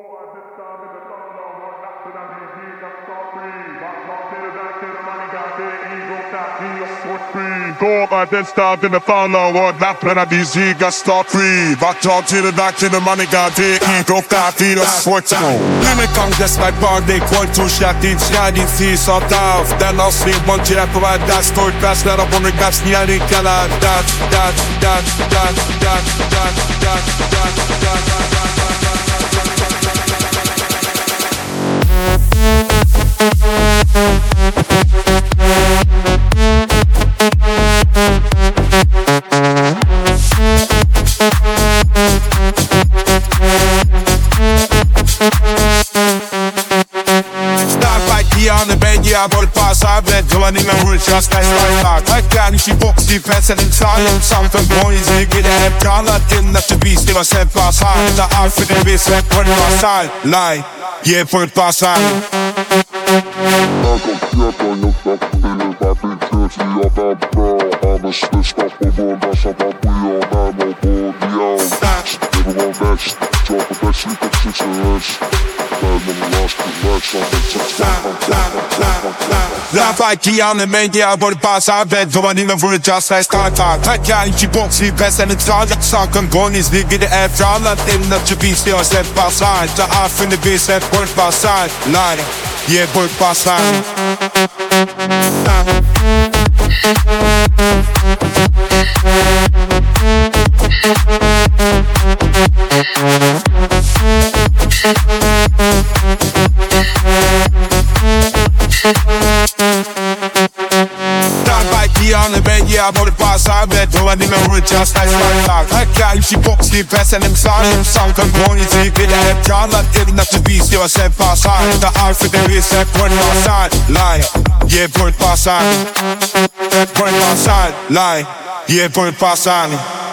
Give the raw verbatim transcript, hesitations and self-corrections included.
Gåva den staden är faller och lapparna vi ziga start free. Vart tar till det där till det man är det i gåta till och svårt. Lämna gång dess my party point to shut in shining seas of down. Den har slipp man till på vad där står fast när de borde gas ner i kalla. Dat dat dat dat dat dat dat dat jag håller på så här blöd. Du har ingen rush, jag ska slå jag kan inte box i pressen en talen. Samtidigt boys, vi get det här kallat in att du vis. Det var sett bara så här. Det är för det vi släpper på en basal. Lie, ge på ett basal. Rappar que jag med mig, jag borde passa bädd. Då man inte får ett just här startar. Tackar inte box i pressen ett slag. Saken gångs ligger det är framåt. Innan du vis det har släppt basal. Det är för det vi släpper på ett basal. Lie, ge på ett basal. Jag borde bara så här bädd. Då var det med runt just här startar. Tackar inte box i pressen en slag. Saken gångs ligger det är kallat. Innan du vis det har släppt basal. Det är för det vi släpper på ett basal. Lie, ge på ett basal. På ett basal. Lie, ge på ett basal.